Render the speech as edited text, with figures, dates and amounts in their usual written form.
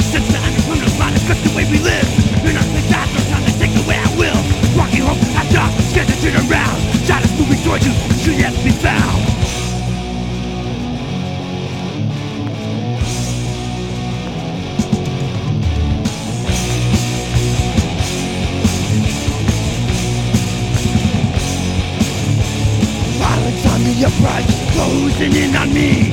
sense that I'm from the body, that's the way we live. You're not the God, no time to take away I will. Walking home, I stop, scared to turn around. Shadows moving towards you, should yet be found. Violence on the approach, closing in on me.